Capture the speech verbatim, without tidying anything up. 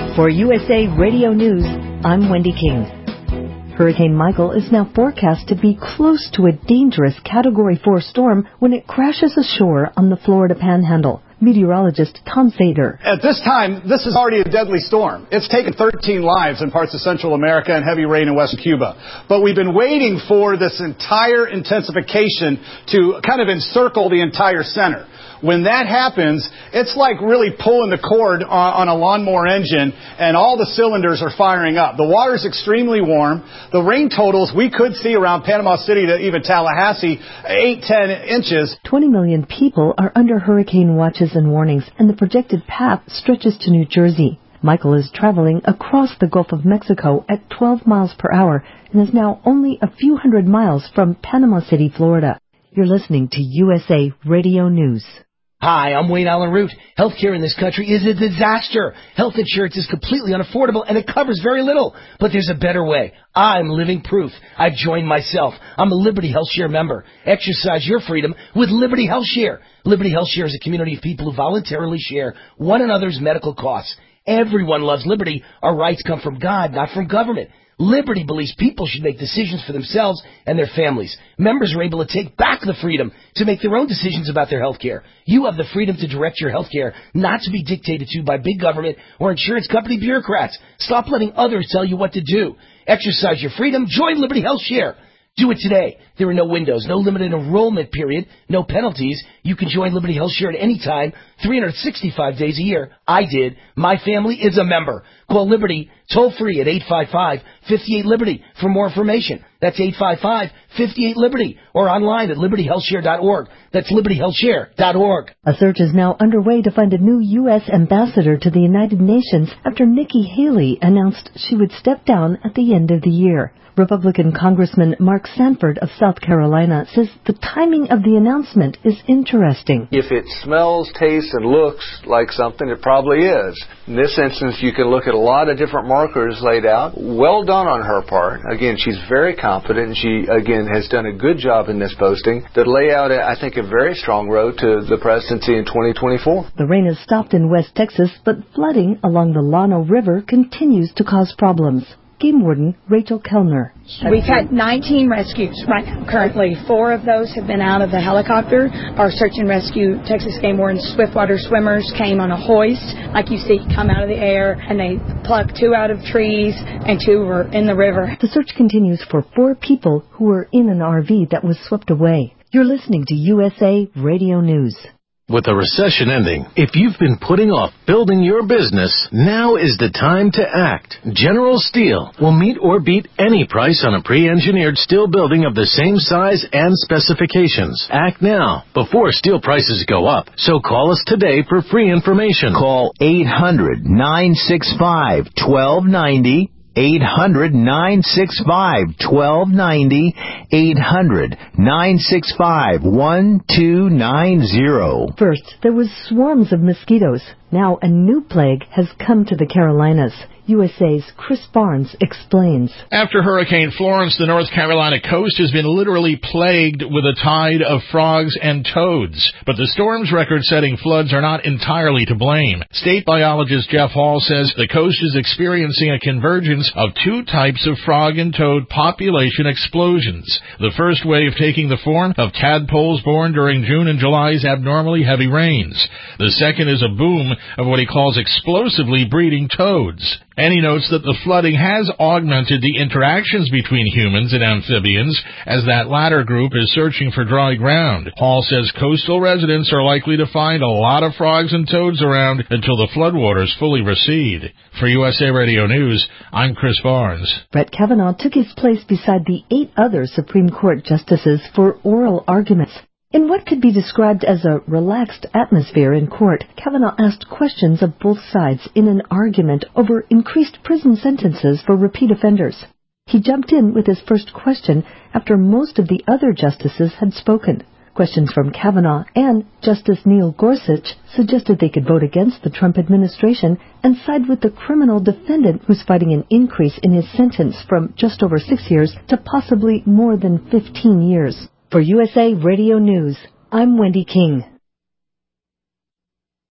For U S A Radio News, I'm Wendy King. Hurricane Michael is now forecast to be close to a dangerous Category four storm when it crashes ashore on the Florida Panhandle. Meteorologist Tom Sater. At this time, this is already a deadly storm. It's taken thirteen lives in parts of Central America and heavy rain in western Cuba. But we've been waiting for this entire intensification to kind of encircle the entire center. When that happens, it's like really pulling the cord on, on a lawnmower engine, and all the cylinders are firing up. The water's extremely warm. The rain totals we could see around Panama City to even Tallahassee, eight, ten inches. twenty million people are under hurricane watches and warnings, and the projected path stretches to New Jersey. Michael is traveling across the Gulf of Mexico at twelve miles per hour and is now only a few hundred miles from Panama City, Florida. You're listening to U S A Radio News. Hi, I'm Wayne Allen Root. Healthcare in this country is a disaster. Health insurance is completely unaffordable, and it covers very little. But there's a better way. I'm living proof. I've joined myself. I'm a Liberty Health Share member. Exercise your freedom with Liberty Health Share. Liberty Health Share is a community of people who voluntarily share one another's medical costs. Everyone loves liberty. Our rights come from God, not from government. Liberty believes people should make decisions for themselves and their families. Members are able to take back the freedom to make their own decisions about their health care. You have the freedom to direct your health care, not to be dictated to by big government or insurance company bureaucrats. Stop letting others tell you what to do. Exercise your freedom. Join Liberty Health Share. Do it today. There are no windows, no limited enrollment period, no penalties. You can join Liberty Health Share at any time, three hundred sixty-five days a year. I did. My family is a member. Call Liberty toll free at eight five five, five eight, Liberty for more information. That's eight five five, five eight, Liberty or online at liberty health share dot org. That's liberty health share dot org. A search is now underway to find a new U S ambassador to the United Nations after Nikki Haley announced she would step down at the end of the year. Republican Congressman Mark Sanford of South Carolina says the timing of the announcement is interesting. If it smells, tastes, and looks like something, it probably is. In this instance, you can look at a lot of different markers laid out. Well done on her part. Again, she's very confident, and she, again, has done a good job in this posting that lay out, I think, a very strong road to the presidency in twenty twenty-four. The rain has stopped in West Texas, but flooding along the Llano River continues to cause problems. Game Warden Rachel Kellner. We've had nineteen rescues right now currently. Four of those have been out of the helicopter. Our search and rescue Texas Game Warden Swiftwater swimmers came on a hoist, like you see, come out of the air, and they plucked two out of trees and two were in the river. The search continues for four people who were in an R V that was swept away. You're listening to U S A Radio News. With the recession ending, if you've been putting off building your business, now is the time to act. General Steel will meet or beat any price on a pre-engineered steel building of the same size and specifications. Act now, before steel prices go up. So call us today for free information. Call eight hundred, nine six five, one two nine zero. eight hundred, nine six five, one two nine zero. eight hundred, nine six five, one two nine zero. First, there was swarms of mosquitoes. Now a new plague has come to the Carolinas. U S A's Chris Barnes explains. After Hurricane Florence, the North Carolina coast has been literally plagued with a tide of frogs and toads. But the storm's record-setting floods are not entirely to blame. State biologist Jeff Hall says the coast is experiencing a convergence of two types of frog and toad population explosions. The first wave taking the form of tadpoles born during June and July's abnormally heavy rains. The second is a boom of what he calls explosively breeding toads. And he notes that the flooding has augmented the interactions between humans and amphibians as that latter group is searching for dry ground. Hall says coastal residents are likely to find a lot of frogs and toads around until the floodwaters fully recede. For U S A Radio News, I'm Chris Barnes. Brett Kavanaugh took his place beside the eight other Supreme Court justices for oral arguments. In what could be described as a relaxed atmosphere in court, Kavanaugh asked questions of both sides in an argument over increased prison sentences for repeat offenders. He jumped in with his first question after most of the other justices had spoken. Questions from Kavanaugh and Justice Neil Gorsuch suggested they could vote against the Trump administration and side with the criminal defendant who's fighting an increase in his sentence from just over six years to possibly more than fifteen years. For U S A Radio News, I'm Wendy King.